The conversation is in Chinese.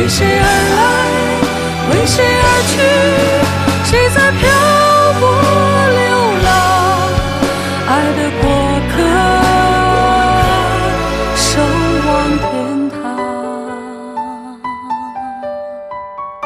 为谁而来，为谁而去？谁在漂泊流浪？爱的过